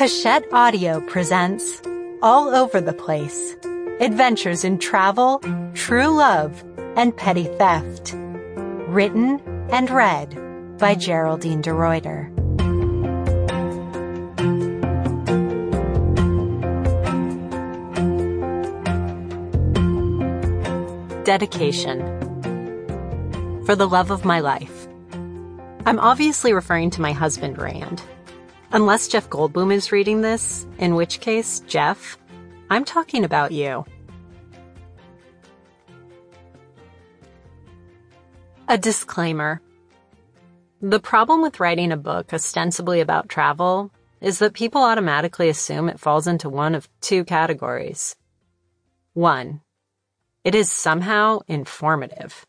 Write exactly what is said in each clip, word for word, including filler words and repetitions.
Hachette Audio presents All Over the Place, Adventures in Travel, True Love, and Petty Theft. Written and read by Geraldine DeRuyter. Dedication. For the love of my life. I'm obviously referring to my husband, Rand. Unless Jeff Goldblum is reading this, in which case, Jeff, I'm talking about you. A disclaimer. The problem with writing a book ostensibly about travel is that people automatically assume it falls into one of two categories. One, it is somehow informative.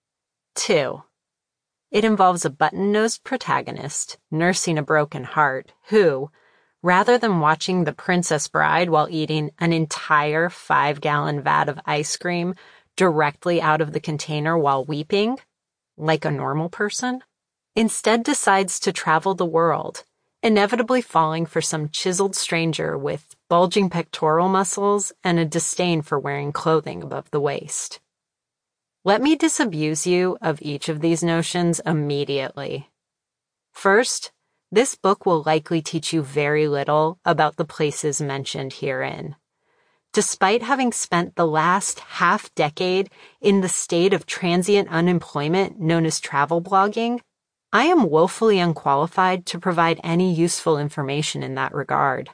Two, it involves a button-nosed protagonist nursing a broken heart who, rather than watching The Princess Bride while eating an entire five-gallon vat of ice cream directly out of the container while weeping, like a normal person, instead decides to travel the world, inevitably falling for some chiseled stranger with bulging pectoral muscles and a disdain for wearing clothing above the waist. Let me disabuse you of each of these notions immediately. First, this book will likely teach you very little about the places mentioned herein. Despite having spent the last half-decade in the state of transient unemployment known as travel blogging, I am woefully unqualified to provide any useful information in that regard.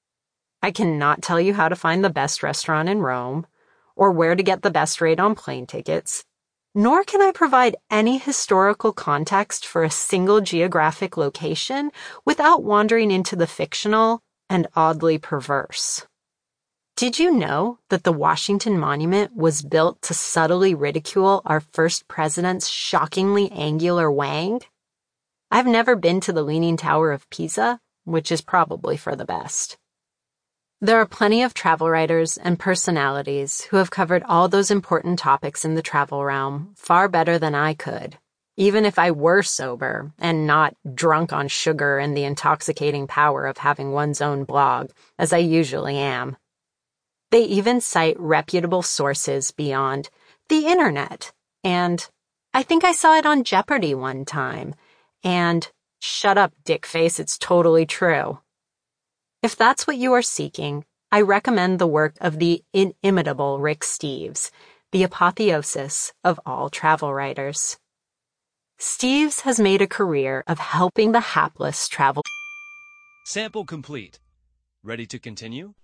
I cannot tell you how to find the best restaurant in Rome, or where to get the best rate on plane tickets, nor can I provide any historical context for a single geographic location without wandering into the fictional and oddly perverse. Did you know that the Washington Monument was built to subtly ridicule our first president's shockingly angular wang? I've never been to the Leaning Tower of Pisa, which is probably for the best. There are plenty of travel writers and personalities who have covered all those important topics in the travel realm far better than I could, even if I were sober and not drunk on sugar and the intoxicating power of having one's own blog, as I usually am. They even cite reputable sources beyond the internet, and I think I saw it on Jeopardy one time, and shut up, dickface, it's totally true. If that's what you are seeking, I recommend the work of the inimitable Rick Steves, the apotheosis of all travel writers. Steves has made a career of helping the hapless travel. Sample complete. Ready to continue?